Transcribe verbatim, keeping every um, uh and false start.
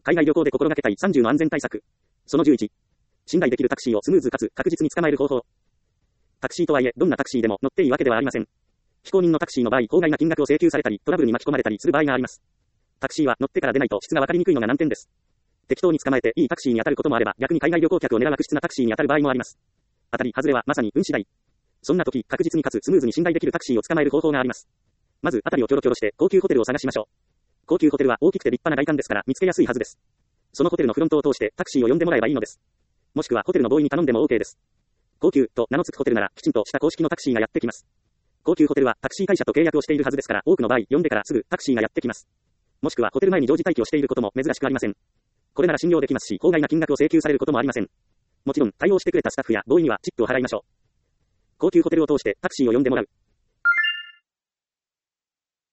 海外旅行で心がけたいさんじゅうの安全対策。そのじゅういち。信頼できるタクシーをスムーズかつ確実に捕まえる方法。タクシーとはいえ、どんなタクシーでも乗っていいわけではありません。非公認のタクシーの場合、法外な金額を請求されたり、トラブルに巻き込まれたりする場合があります。タクシーは乗ってから出ないと質が分かりにくいのが難点です。適当に捕まえていいタクシーに当たることもあれば、逆に海外旅行客を狙う悪質なタクシーに当たる場合もあります。当たり外れはまさに運次第。そんな時、確実にかつスムーズに信頼できるタクシーを捕まえる方法があります。まず、辺りをキョロキョロして高級ホテルを探しましょう。高級ホテルは大きくて立派な外観ですから見つけやすいはずです。そのホテルのフロントを通してタクシーを呼んでもらえばいいのです。もしくはホテルのボーイに頼んでも OK です。高級と名の付くホテルならきちんとした公式のタクシーがやってきます。高級ホテルはタクシー会社と契約をしているはずですから多くの場合呼んでからすぐタクシーがやってきます。もしくはホテル前に常時待機をしていることも珍しくありません。これなら信用できますし、法外な金額を請求されることもありません。もちろん対応してくれたスタッフやボーイにはチップを払いましょう。高級ホテルを通してタクシーを呼んでもらう。